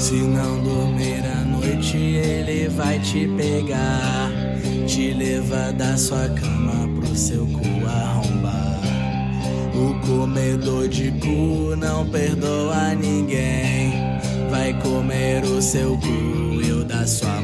Se não dormir à noite, ele vai te pegar, te levar da sua cama pro seu cu arrombar. O comedor de cu não perdoa ninguém, vai comer o seu cu e o da sua